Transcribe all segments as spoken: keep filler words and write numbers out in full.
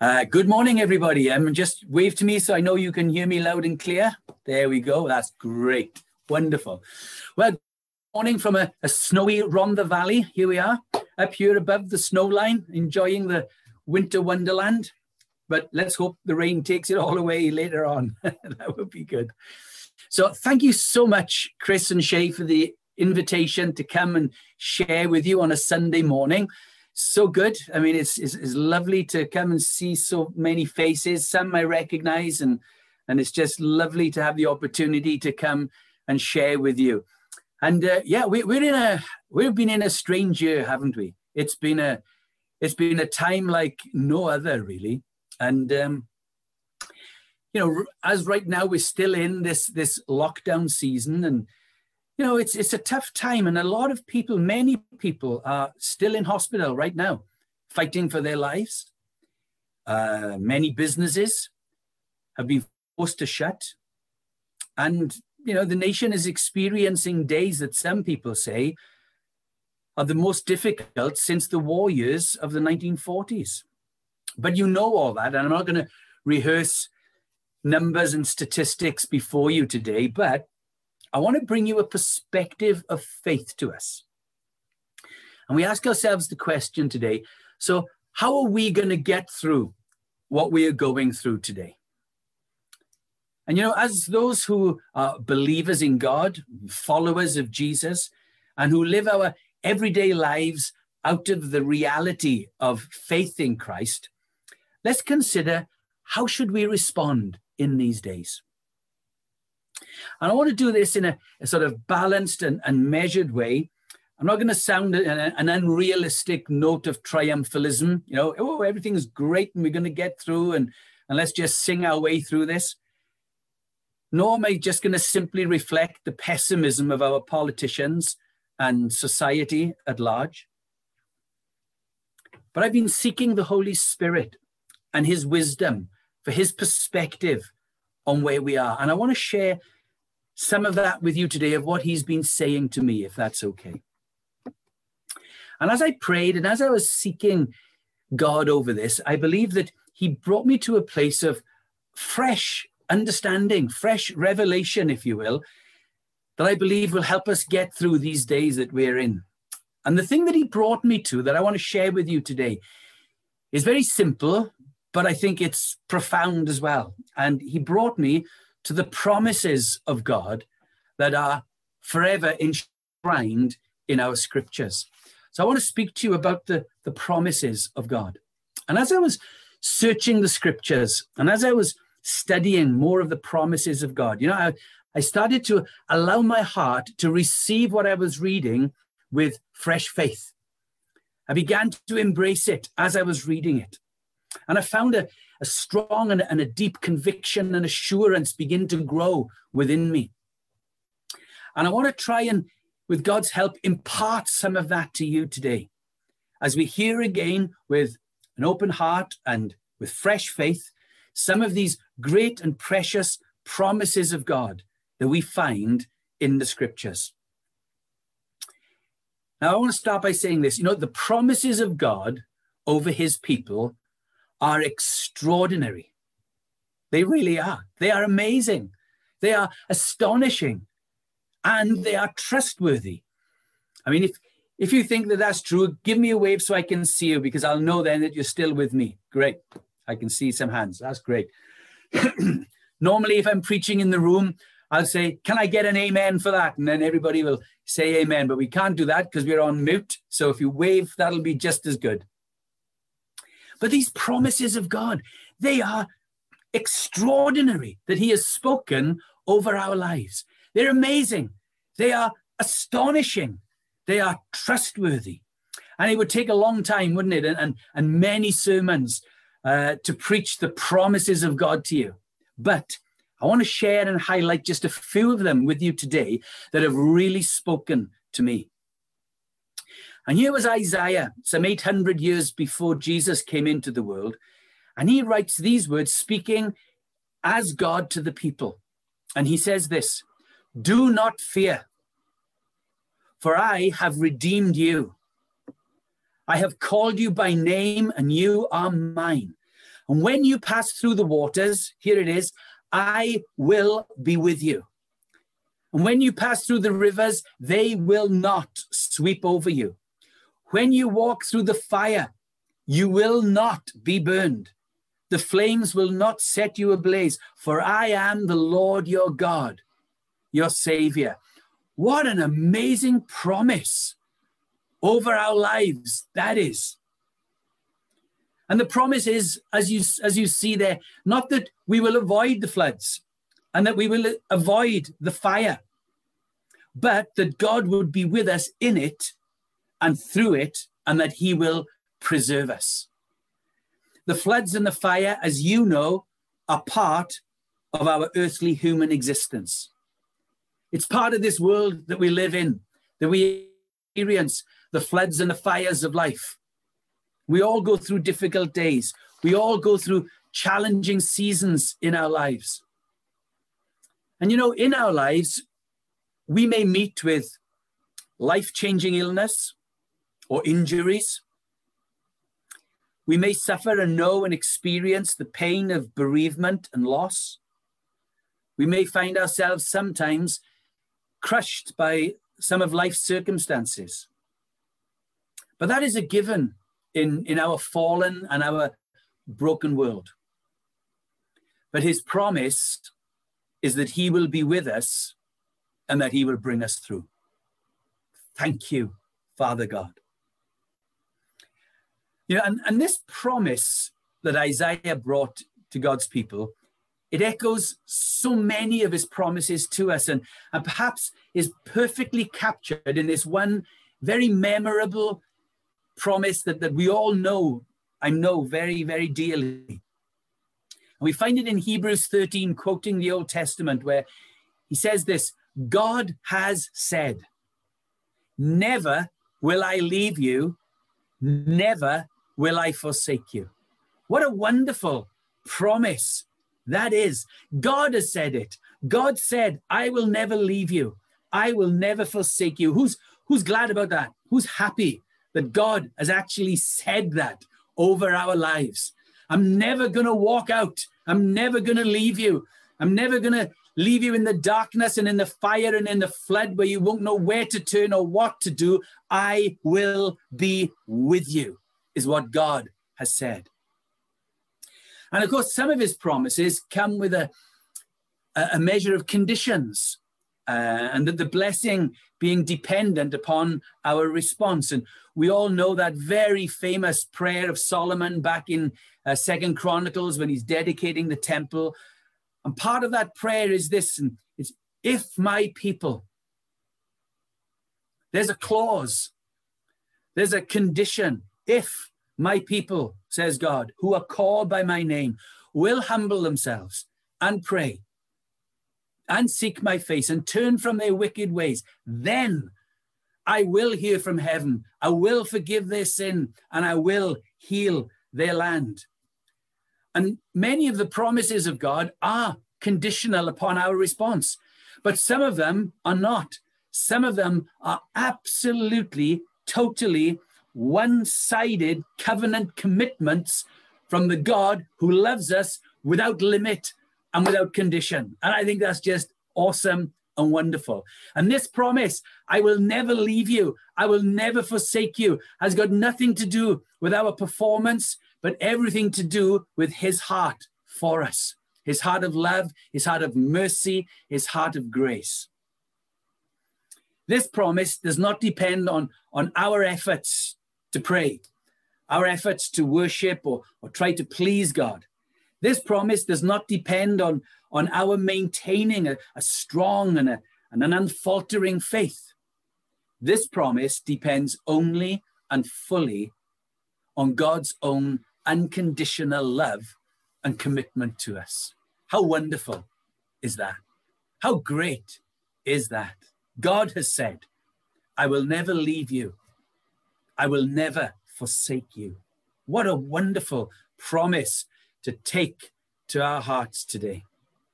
Uh, good morning, everybody. Um, just wave to me so I know you can hear me loud and clear. There we go. That's great. Wonderful. Well, good morning from a, a snowy Rhondda Valley. Here we are, up here above the snow line, enjoying the winter wonderland. But let's hope the rain takes it all away later on. That would be good. So thank you so much, Chris and Shay, for the invitation to come and share with you on a Sunday morning. So good. I mean, it's, it's it's lovely to come and see so many faces. Some I recognize, and and it's just lovely to have the opportunity to come and share with you. And uh, yeah, we, we're in a we've been in a strange year, haven't we? It's been a it's been a time like no other, really. And um, you know, as right now we're still in this this lockdown season, and you know, it's it's a tough time, and a lot of people, many people are still in hospital right now, fighting for their lives. Uh, many businesses have been forced to shut. And, you know, the nation is experiencing days that some people say are the most difficult since the war years of the nineteen forties. But you know all that, and I'm not going to rehearse numbers and statistics before you today, but I want to bring you a perspective of faith to us. And we ask ourselves the question today, so how are we going to get through what we are going through today? And, you know, as those who are believers in God, followers of Jesus, and who live our everyday lives out of the reality of faith in Christ, let's consider, how should we respond in these days? And I want to do this in a, a sort of balanced and, and measured way. I'm not going to sound an, an unrealistic note of triumphalism, you know, oh, everything's great and we're going to get through and, and let's just sing our way through this. Nor am I just going to simply reflect the pessimism of our politicians and society at large. But I've been seeking the Holy Spirit and his wisdom for his perspective on where we are. And I want to share some of that with you today, of what he's been saying to me, if that's okay. And as I prayed and as I was seeking God over this, I believe that he brought me to a place of fresh understanding, fresh revelation, if you will, that I believe will help us get through these days that we're in. And the thing that he brought me to that I want to share with you today is very simple, but I think it's profound as well. And he brought me to the promises of God that are forever enshrined in our scriptures. So I want to speak to you about the, the promises of God. And as I was searching the scriptures, and as I was studying more of the promises of God, you know, I, I started to allow my heart to receive what I was reading with fresh faith. I began to embrace it as I was reading it. And I found a, a strong and, and a deep conviction and assurance begin to grow within me. And I want to try and, with God's help, impart some of that to you today, as we hear again with an open heart and with fresh faith, some of these great and precious promises of God that we find in the scriptures. Now, I want to start by saying this. You know, the promises of God over his people are extraordinary. They really are. They are amazing. They are astonishing. And they are trustworthy. I mean, if, if you think that that's true, give me a wave so I can see you, because I'll know then that you're still with me. Great. I can see some hands. That's great. Normally, if I'm preaching in the room, I'll say, can I get an amen for that? And then everybody will say amen. But we can't do that because we're on mute. So if you wave, that'll be just as good. But these promises of God, they are extraordinary that he has spoken over our lives. They're amazing. They are astonishing. They are trustworthy. And it would take a long time, wouldn't it? And, and, and many sermons uh, to preach the promises of God to you. But I want to share and highlight just a few of them with you today that have really spoken to me. And here was Isaiah, some eight hundred years before Jesus came into the world. And he writes these words, speaking as God to the people. And he says this, do not fear, for I have redeemed you. I have called you by name, and you are mine. And when you pass through the waters, here it is, I will be with you. And when you pass through the rivers, they will not sweep over you. When you walk through the fire, you will not be burned. The flames will not set you ablaze, for I am the Lord your God, your Savior. What an amazing promise over our lives that is. And the promise is, as you, as you see there, not that we will avoid the floods and that we will avoid the fire, but that God would be with us in it and through it, and that he will preserve us. The floods and the fire, as you know, are part of our earthly human existence. It's part of this world that we live in, that we experience the floods and the fires of life. We all go through difficult days. We all go through challenging seasons in our lives. And you know, in our lives, we may meet with life-changing illness or injuries. We may suffer and know and experience the pain of bereavement and loss. We may find ourselves sometimes crushed by some of life's circumstances. But that is a given in, in our fallen and our broken world. But his promise is that he will be with us and that he will bring us through. Thank you, Father God. You know, and, and this promise that Isaiah brought to God's people, it echoes so many of his promises to us, and, and perhaps is perfectly captured in this one very memorable promise that, that we all know, I know very, very dearly. And we find it in Hebrews thirteen, quoting the Old Testament, where he says this, God has said, never will I leave you, never will I forsake you. What a wonderful promise that is. God has said it. God said, I will never leave you. I will never forsake you. Who's, who's glad about that? Who's happy that God has actually said that over our lives? I'm never going to walk out. I'm never going to leave you. I'm never going to leave you in the darkness and in the fire and in the flood where you won't know where to turn or what to do. I will be with you, is what God has said. And of course, some of his promises come with a, a measure of conditions, uh, and that the blessing being dependent upon our response. And we all know that very famous prayer of Solomon back in uh, Second Chronicles when he's dedicating the temple. And part of that prayer is this, and it's, if my people, there's a clause, there's a condition, if my people, says God, who are called by my name, will humble themselves and pray and seek my face and turn from their wicked ways, then I will hear from heaven, I will forgive their sin, and I will heal their land. And many of the promises of God are conditional upon our response, but some of them are not. Some of them are absolutely, totally one-sided covenant commitments from the God who loves us without limit and without condition. And I think that's just awesome and wonderful. And this promise, I will never leave you, I will never forsake you, has got nothing to do with our performance, but everything to do with his heart for us. His heart of love, his heart of mercy, his heart of grace. This promise does not depend on, on our efforts to pray, our efforts to worship or, or try to please God. This promise does not depend on, on our maintaining a, a strong and, a, and an unfaltering faith. This promise depends only and fully on God's own unconditional love and commitment to us. How wonderful is that? How great is that? God has said, I will never leave you. I will never forsake you. What a wonderful promise to take to our hearts today.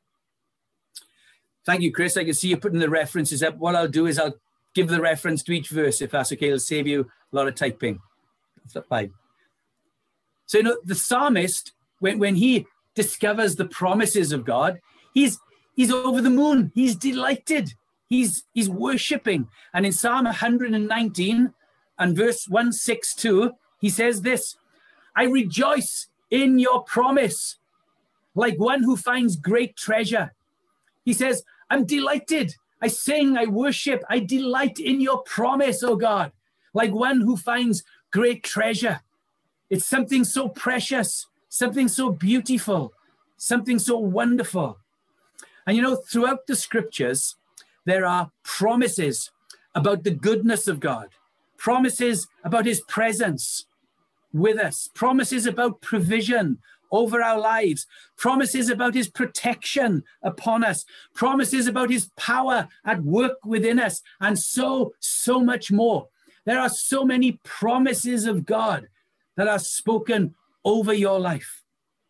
Thank you, Chris. I can see you putting the references up. What I'll do is I'll give the reference to each verse, if that's okay. It'll save you a lot of typing. That's fine. So, you know, the psalmist when, when he discovers the promises of God, he's he's over the moon. He's delighted. He's he's worshiping. And in Psalm one nineteen and verse one sixty-two, he says this, I rejoice in your promise, like one who finds great treasure. He says, I'm delighted. I sing, I worship, I delight in your promise, oh God, like one who finds great treasure. It's something so precious, something so beautiful, something so wonderful. And you know, throughout the scriptures, there are promises about the goodness of God, promises about his presence with us, promises about provision over our lives, promises about his protection upon us, promises about his power at work within us, and so, so much more. There are so many promises of God that are spoken over your life.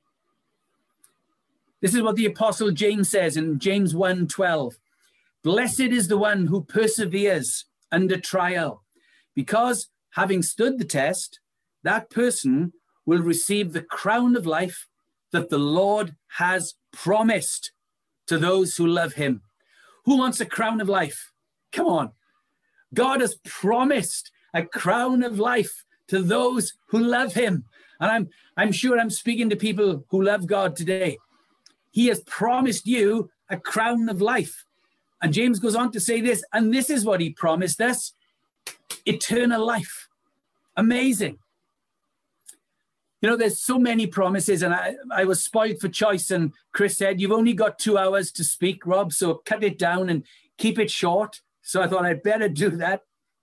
This is what the Apostle James says in James one twelve. Blessed is the one who perseveres under trial, because having stood the test, that person will receive the crown of life that the Lord has promised to those who love him. Who wants a crown of life? Come on. God has promised a crown of life to those who love him. And I'm, I'm sure I'm speaking to people who love God today. He has promised you a crown of life. And James goes on to say this, and this is what he promised us, eternal life. Amazing. You know, there's so many promises, and I, I was spoiled for choice, and Chris said, you've only got two hours to speak, Rob, so cut it down and keep it short. So I thought I'd better do that.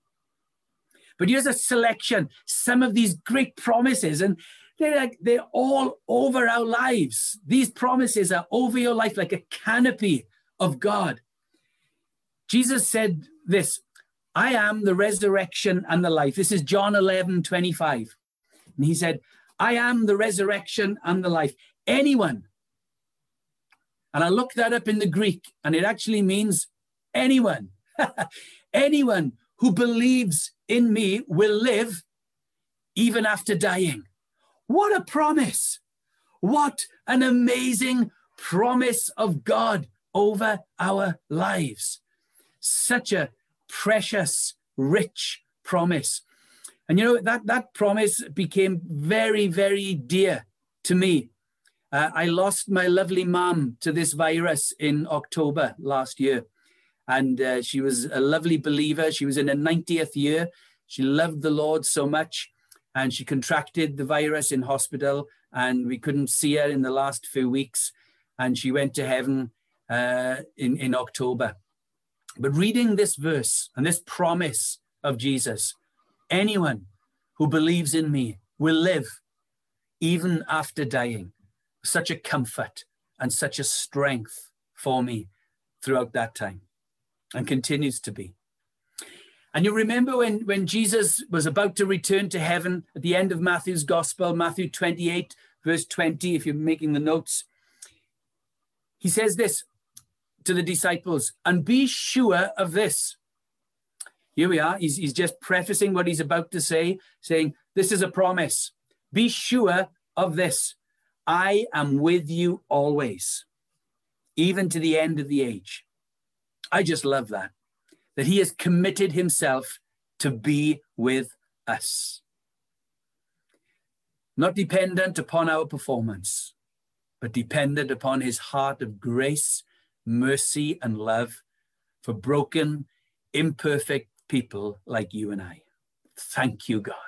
But here's a selection, some of these great promises, and they're like, they're all over our lives. These promises are over your life like a canopy of God. Jesus said this, I am the resurrection and the life. This is John eleven twenty-five. And he said, I am the resurrection and the life. Anyone, and I looked that up in the Greek, and it actually means anyone, anyone who believes in me will live even after dying. What a promise. What an amazing promise of God over our lives. Such a precious, rich promise. And you know, that, that promise became very, very dear to me. Uh, I lost my lovely mom to this virus in October last year. And uh, she was a lovely believer. She was in her ninetieth year. She loved the Lord so much. And she contracted the virus in hospital. And we couldn't see her in the last few weeks. And she went to heaven uh, in, in October. But reading this verse and this promise of Jesus, anyone who believes in me will live even after dying. Such a comfort and such a strength for me throughout that time, and continues to be. And you remember when, when Jesus was about to return to heaven at the end of Matthew's gospel, Matthew twenty-eight, verse twenty, if you're making the notes, he says this to the disciples, and be sure of this. Here we are. He's, he's just prefacing what he's about to say, saying, this is a promise. Be sure of this. I am with you always, even to the end of the age. I just love that, that he has committed himself to be with us. Not dependent upon our performance, but dependent upon his heart of grace, mercy, and love for broken, imperfect people like you and I. Thank you, God.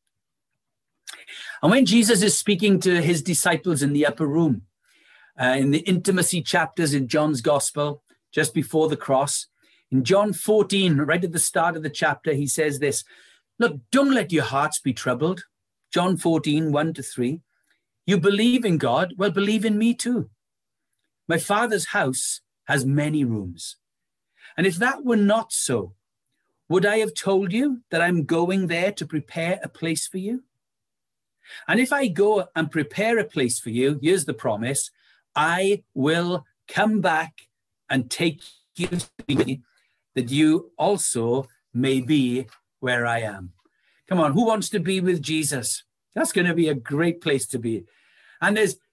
And when Jesus is speaking to his disciples in the upper room, uh, in the intimacy chapters in John's gospel, just before the cross, in John fourteen, right at the start of the chapter, he says this, look, don't let your hearts be troubled. John fourteen, one to three. You believe in God, well, believe in me too. My Father's house has many rooms. And if that were not so, would I have told you that I'm going there to prepare a place for you? And if I go and prepare a place for you, here's the promise, I will come back and take you to me, that you also may be where I am. Come on, who wants to be with Jesus? That's going to be a great place to be. And there's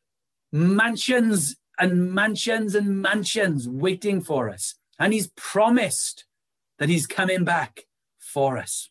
mansions and mansions and mansions waiting for us. And he's promised that he's coming back for us.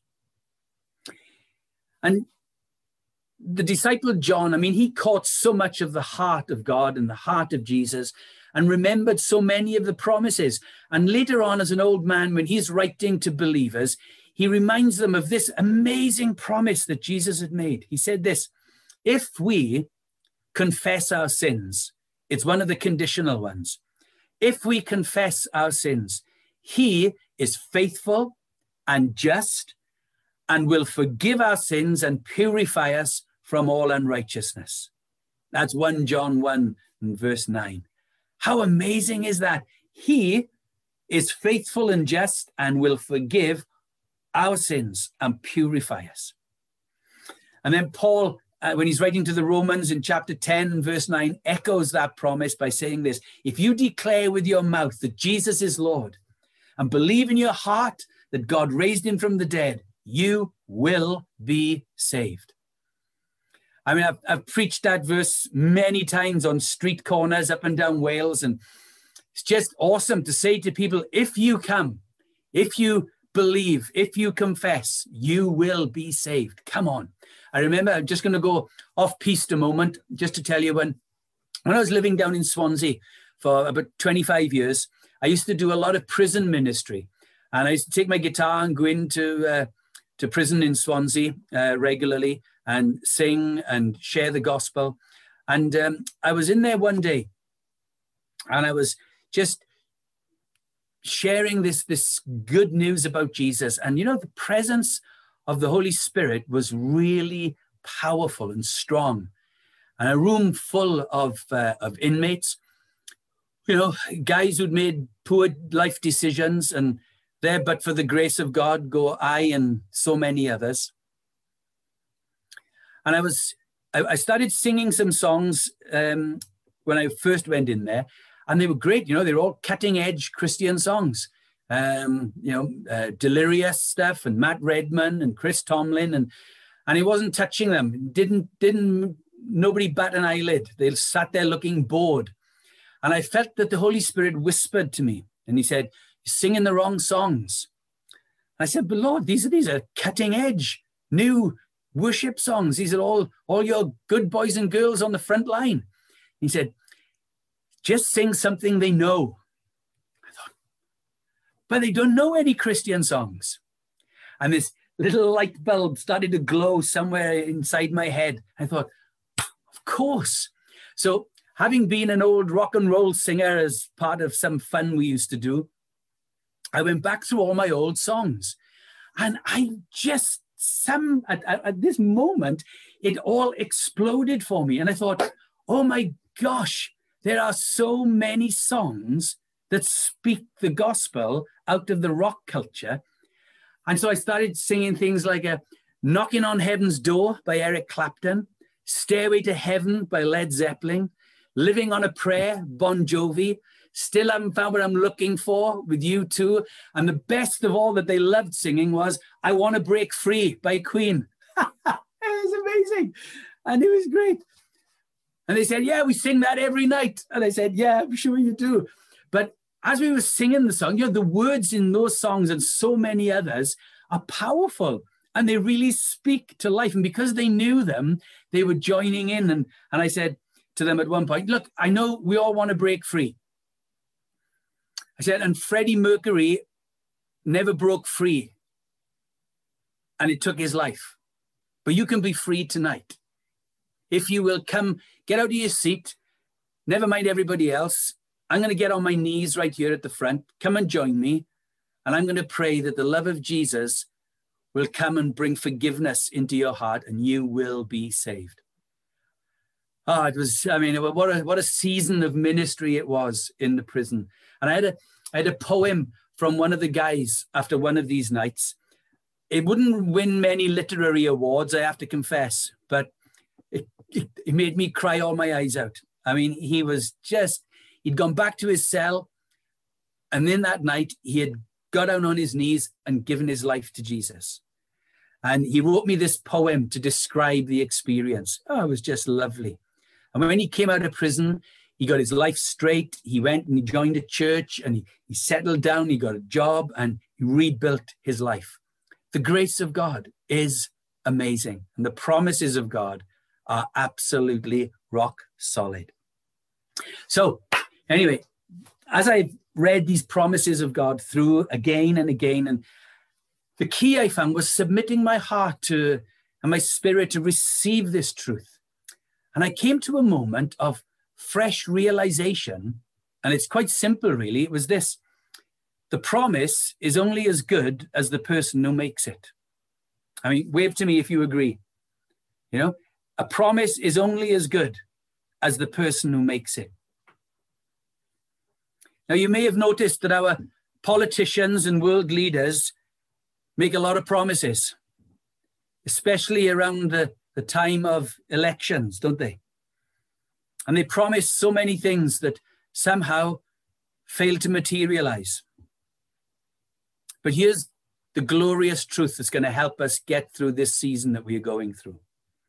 And the disciple John, I mean, he caught so much of the heart of God and the heart of Jesus and remembered so many of the promises. And later on, as an old man, when he's writing to believers, he reminds them of this amazing promise that Jesus had made. He said this, if we confess our sins, it's one of the conditional ones. If we confess our sins, he is faithful and just and will forgive our sins and purify us from all unrighteousness. That's First John one and verse nine. How amazing is that? He is faithful and just and will forgive our sins and purify us. And then Paul, uh, when he's writing to the Romans in chapter ten and verse nine, echoes that promise by saying this, if you declare with your mouth that Jesus is Lord and believe in your heart that God raised him from the dead, you will be saved. I mean, I've, I've preached that verse many times on street corners up and down Wales, and it's just awesome to say to people, if you come, if you believe, if you confess, you will be saved. Come on. I remember, I'm just going to go off-piste a moment, just to tell you, when, when I was living down in Swansea for about twenty-five years, I used to do a lot of prison ministry. And I used to take my guitar and go into uh, to prison in Swansea uh, regularly and sing and share the gospel. And um, I was in there one day and I was just sharing this, this good news about Jesus. And, you know, the presence of the Holy Spirit was really powerful and strong. And a room full of, uh, of inmates, you know, guys who'd made poor life decisions, and there, but for the grace of God, go I and so many others. And I was, I, I started singing some songs um, when I first went in there, and they were great. You know, they were all cutting edge Christian songs. Um, you know, uh, Delirious stuff, and Matt Redman and Chris Tomlin, and and he wasn't touching them. Didn't didn't nobody bat an eyelid. They sat there looking bored, and I felt that the Holy Spirit whispered to me, and he said, singing the wrong songs. I said, but Lord, these are these are cutting edge, new worship songs. These are all, all your good boys and girls on the front line. He said, just sing something they know. I thought, but they don't know any Christian songs. And this little light bulb started to glow somewhere inside my head. I thought, of course. So having been an old rock and roll singer as part of some fun we used to do, I went back through all my old songs, and I just, some, at, at, at this moment, it all exploded for me. And I thought, oh my gosh, there are so many songs that speak the gospel out of the rock culture. And so I started singing things like a Knocking on Heaven's Door by Eric Clapton, Stairway to Heaven by Led Zeppelin, Living on a Prayer, Bon Jovi, Still Haven't Found What I'm Looking For with U two. And the best of all that they loved singing was I Want to Break Free by Queen. It was amazing. And it was great. And they said, yeah, we sing that every night. And I said, yeah, I'm sure you do. But as we were singing the song, you know, the words in those songs and so many others are powerful, and they really speak to life. And because they knew them, they were joining in. And, and I said to them at one point, look, I know we all want to break free. I said, and Freddie Mercury never broke free, and it took his life. But you can be free tonight. If you will come, get out of your seat, never mind everybody else. I'm going to get on my knees right here at the front. Come and join me. And I'm going to pray that the love of Jesus will come and bring forgiveness into your heart, and you will be saved. Oh, it was, I mean, what a, what a season of ministry it was in the prison. And I had a, I had a poem from one of the guys after one of these nights. It wouldn't win many literary awards, I have to confess, but it, it, it made me cry all my eyes out. I mean, he was just, he'd gone back to his cell, and then that night he had got down on his knees and given his life to Jesus. And he wrote me this poem to describe the experience. Oh, it was just lovely. And when he came out of prison, he got his life straight. He went and he joined a church and he, he settled down. He got a job and he rebuilt his life. The grace of God is amazing. And the promises of God are absolutely rock solid. So anyway, as I've read these promises of God through again and again, and the key I found was submitting my heart to and my spirit to receive this truth. And I came to a moment of fresh realization, and it's quite simple, really. It was this: the promise is only as good as the person who makes it. I mean, wave to me if you agree. You know, a promise is only as good as the person who makes it. Now, you may have noticed that our politicians and world leaders make a lot of promises, especially around the, the time of elections, don't they? And they promise so many things that somehow fail to materialize. But here's the glorious truth that's going to help us get through this season that we are going through.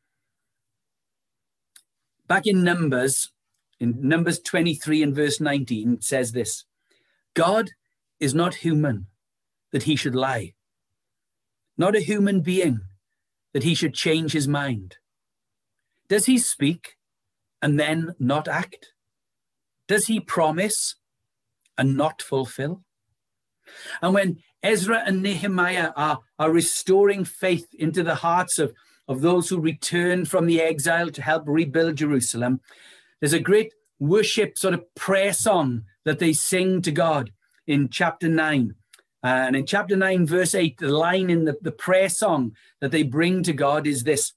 Back in Numbers, in Numbers twenty-three and verse nineteen, it says this: God is not human that he should lie, not a human being that he should change his mind. Does he speak and then not act? Does he promise and not fulfill? And when Ezra and Nehemiah are, are restoring faith into the hearts of, of those who returned from the exile to help rebuild Jerusalem, there's a great worship sort of prayer song that they sing to God in chapter nine. Uh, and in chapter nine, verse eight, the line in the, the prayer song that they bring to God is this: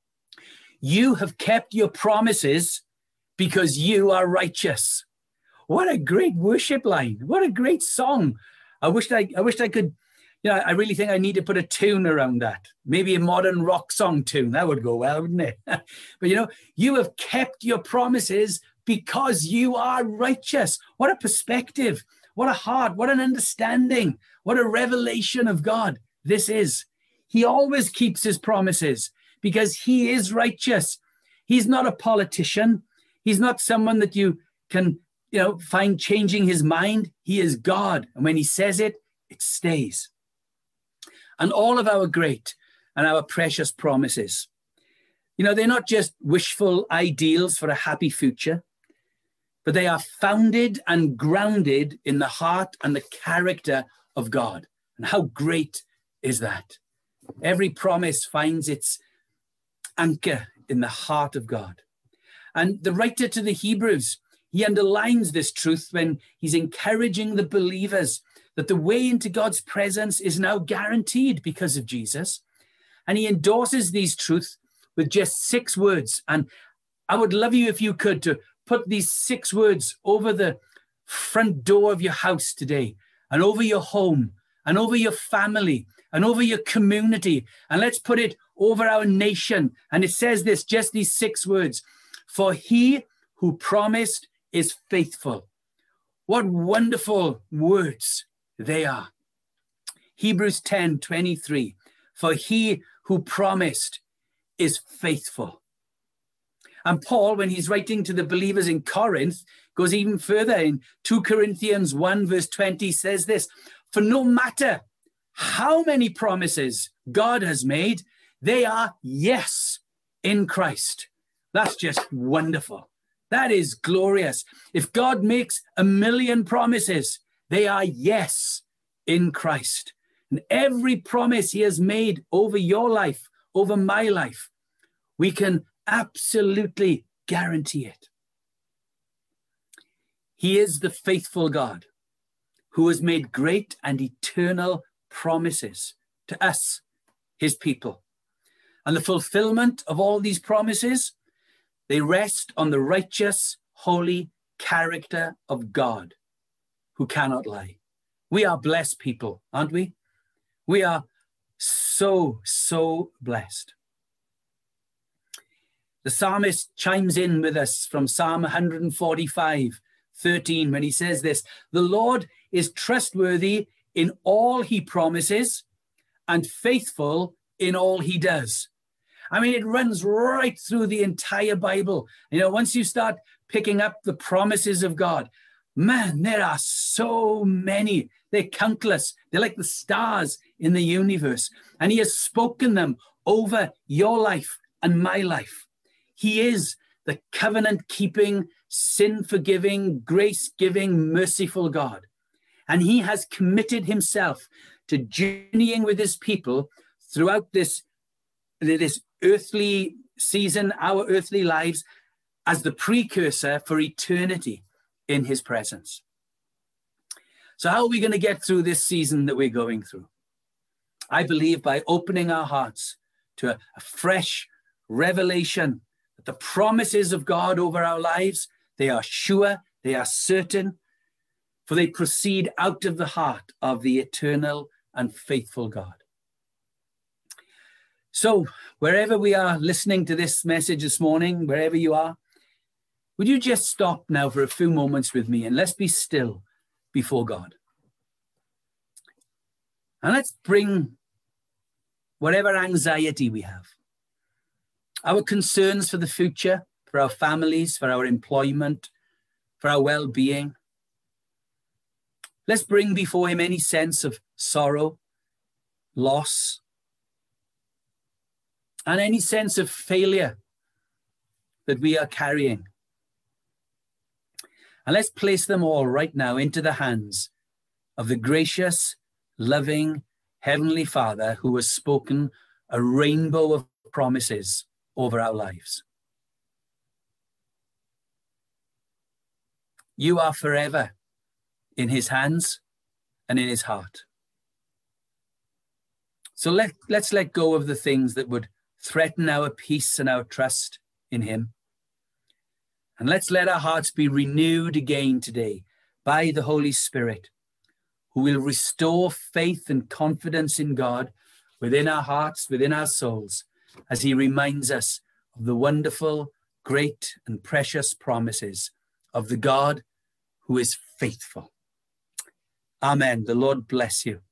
you have kept your promises because you are righteous. What a great worship line. What a great song. I wished I, I wished I could, you know, I really think I need to put a tune around that. Maybe a modern rock song tune. That would go well, wouldn't it? But, you know, you have kept your promises because you are righteous. What a perspective. What a heart. What an understanding. What a revelation of God this is. He always keeps his promises because he is righteous. He's not a politician. He's not someone that you can, you know, find changing his mind. He is God. And when he says it, it stays. And all of our great and our precious promises, you know, they're not just wishful ideals for a happy future, but they are founded and grounded in the heart and the character of God. And how great is that? Every promise finds its anchor in the heart of God. And the writer to the Hebrews, he underlines this truth when he's encouraging the believers that the way into God's presence is now guaranteed because of Jesus. And he endorses these truths with just six words. And I would love you, if you could, to put these six words over the front door of your house today, and over your home, and over your family, and over your community. And let's put it over our nation. And it says this, just these six words: for he who promised is faithful. What wonderful words they are. Hebrews ten twenty-three, for he who promised is faithful. And Paul, when he's writing to the believers in Corinth, goes even further. In two Corinthians one verse twenty says this: for no matter how many promises God has made, they are yes in Christ. That's just wonderful. That is glorious. If God makes a million promises, they are yes in Christ. And every promise he has made over your life, over my life, we can absolutely guarantee it. He is the faithful God who has made great and eternal promises to us, his people. And the fulfillment of all these promises, they rest on the righteous, holy character of God, who cannot lie. We are blessed people, aren't we? We are so, so blessed. The psalmist chimes in with us from Psalm one forty-five, thirteen, when he says this: the Lord is trustworthy in all he promises and faithful in all he does. I mean, it runs right through the entire Bible. You know, once you start picking up the promises of God, man, there are so many. They're countless. They're like the stars in the universe. And he has spoken them over your life and my life. He is the covenant-keeping, sin-forgiving, grace-giving, merciful God. And he has committed himself to journeying with his people throughout this, this earthly season, our earthly lives, as the precursor for eternity in his presence. So how are we going to get through this season that we're going through? I believe by opening our hearts to a, a fresh revelation that the promises of God over our lives, they are sure, they are certain, for they proceed out of the heart of the eternal and faithful God. So wherever we are listening to this message this morning, wherever you are, would you just stop now for a few moments with me and let's be still before God. And let's bring whatever anxiety we have, our concerns for the future, for our families, for our employment, for our well-being. Let's bring before him any sense of sorrow, loss, and any sense of failure that we are carrying. And let's place them all right now into the hands of the gracious, loving, Heavenly Father who has spoken a rainbow of promises over our lives. You are forever in his hands and in his heart. So let, let's let go of the things that would threaten our peace and our trust in him. And let's let our hearts be renewed again today by the Holy Spirit, who will restore faith and confidence in God within our hearts, within our souls, as he reminds us of the wonderful, great, and precious promises of the God who is faithful. Amen. The Lord bless you.